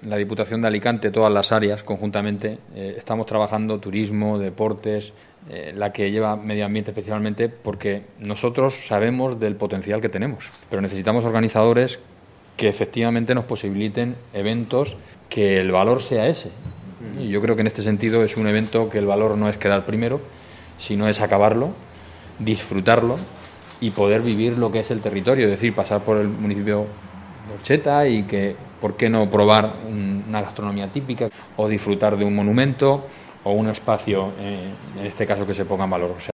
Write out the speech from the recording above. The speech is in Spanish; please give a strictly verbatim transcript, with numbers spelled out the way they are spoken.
la Diputación de Alicante, todas las áreas conjuntamente, eh, estamos trabajando turismo, deportes, eh, la que lleva medio ambiente especialmente, porque nosotros sabemos del potencial que tenemos, pero necesitamos organizadores que efectivamente nos posibiliten eventos que el valor sea ese. Y yo creo que en este sentido es un evento que el valor no es quedar primero, sino es acabarlo, disfrutarlo y poder vivir lo que es el territorio, es decir, pasar por el municipio de Orcheta y que, ¿por qué no probar una gastronomía típica o disfrutar de un monumento o un espacio, eh, en este caso, que se ponga en valor? O sea,